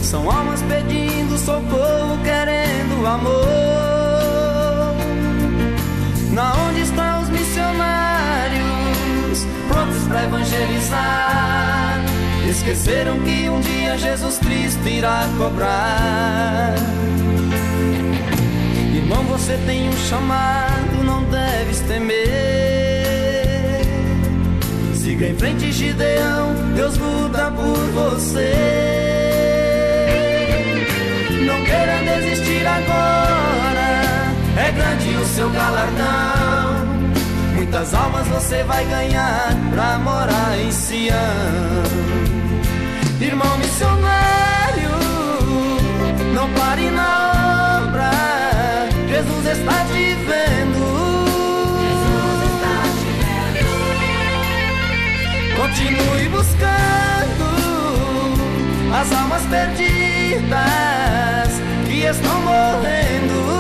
São almas pedindo socorro, querendo amor. Na onde estão os missionários, prontos para evangelizar? Esqueceram que um dia Jesus Cristo irá cobrar. Irmão, você tem um chamado, não deves temer. Siga em frente, Gideão, Deus luta por você. Não queira desistir agora, é grande o seu galardão. Muitas almas você vai ganhar pra morar em Sião. Irmão missionário, não pare na obra, Jesus está te vendo. Continue buscando as almas perdidas que estão morrendo.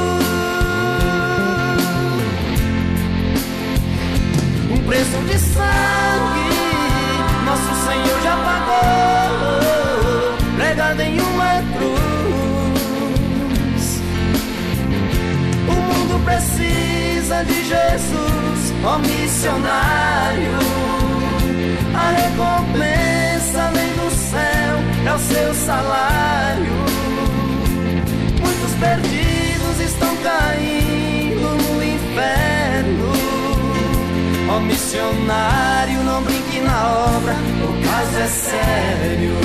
Um preço de sangue nosso Senhor já pagou, pregado em uma cruz. O mundo precisa de Jesus, ó missionário. A recompensa vem do céu, é o seu salário. Muitos perdidos estão caindo no inferno. Ó missionário, não brinque na obra, o caso é sério.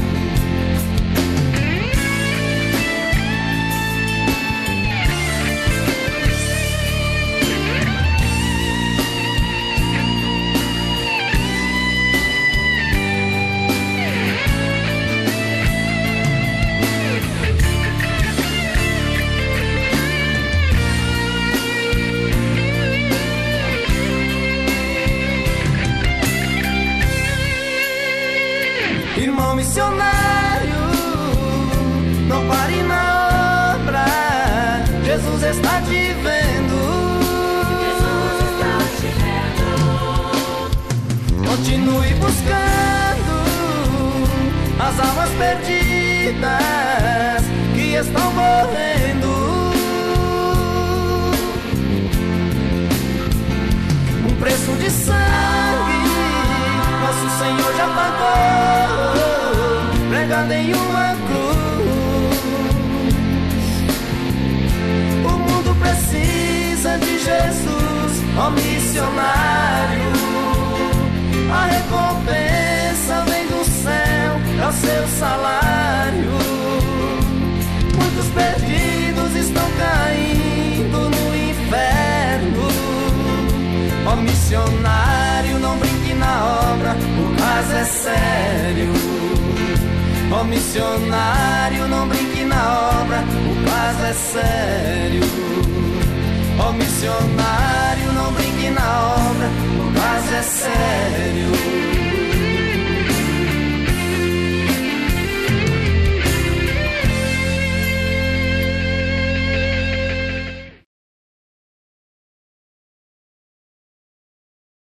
Irmão missionário, não pare na obra, Jesus está te vendo. Jesus está te vendo. Continue buscando as almas perdidas que estão morrendo. Um preço de sangue nosso Senhor já pagou, pregado em uma cruz. O mundo precisa de Jesus, ó missionário. A recompensa vem do céu, é o seu salário. Muitos perdidos estão caindo no inferno. Ó missionário, não brinque na obra, o caso é sério. Ó missionário, não brinque na obra, o caso é sério. Ó missionário, não brinque na obra, o caso é sério.